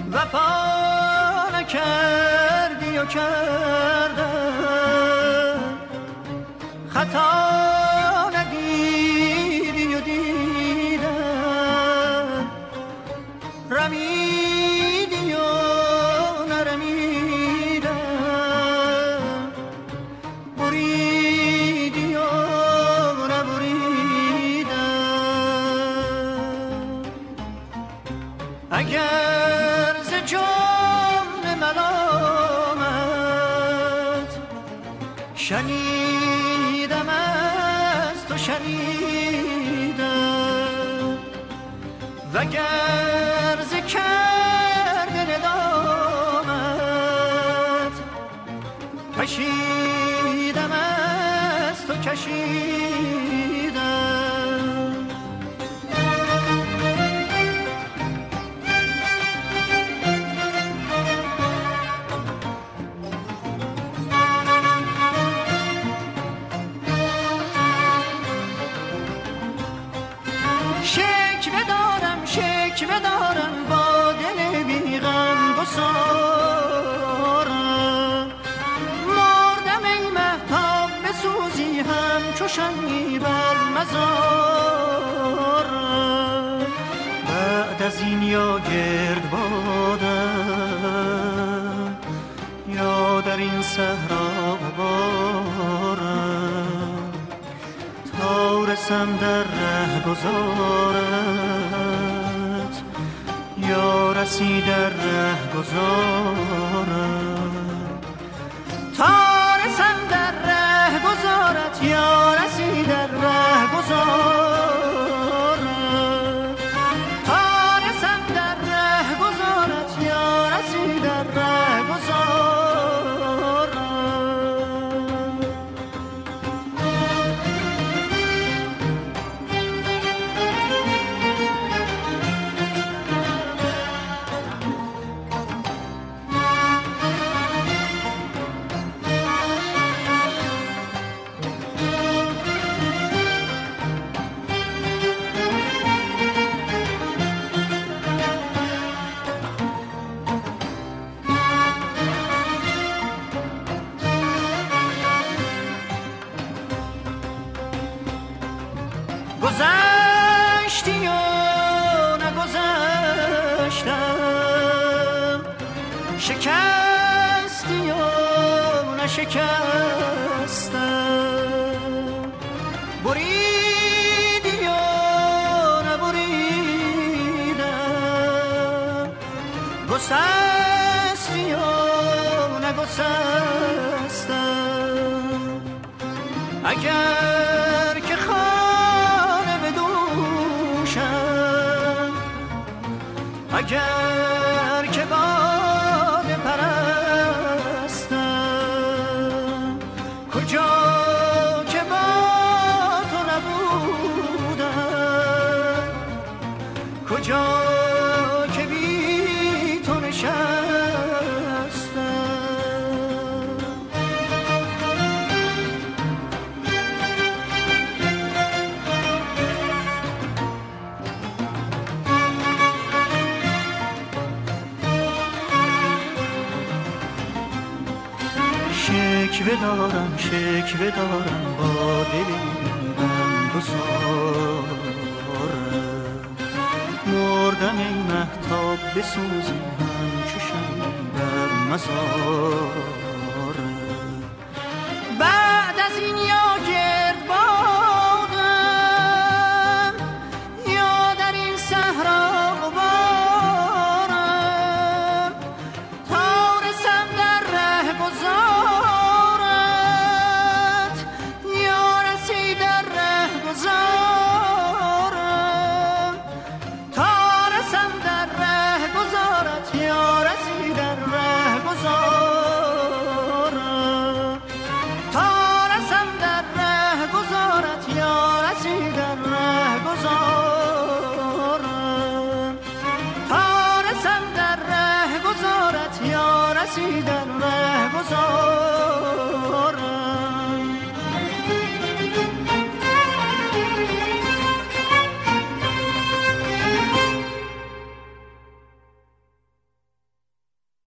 وفا نکردی و کردم، خطا ندیدی و دیدم، رمیدی و نرمیدم، بریدی و نبریدم. اگر ز جمله ملامت شنیدم از تو شنیدم، وگر ز کرده ندامت کشیدم از تو کشیدم. شکوه دارم با دل بی غم گسارم، مردم ای مهتاب بسوزی همچو شمعی بر مزارم. بعد از این یا گرد بادم یا در این صحرا بارم، تا رسم در رهگذارت یا رسی در رهگذارت، تا رسم در رهگذارت یا رسی در رهگذارت، تا رسم در رهگذارت یا رسی در رهگذارت. گذشتی و نگذشتم، شکستی و نشکستم، بریدی و نبریدم، گسستی و نگسستم. اگر که اگر که باد پرستم، کجا که با تو نبودم، کجا که بی تو نشستم. شکوه دارم با دلم گسارم، مردم ای مهتاب بسوزی همچو شمعی بر مزارم. بعد از این یا گرد بادم یا در این صحرا غبارم، تا رسم در رهگذارت یا رسی در رهگذارم، تا رسم در رهگذارت یا رسی در رهگذارم، تا رسم در رهگذارت یا رسی در رهگذارم، تا رسم در رهگذارت یا رسی در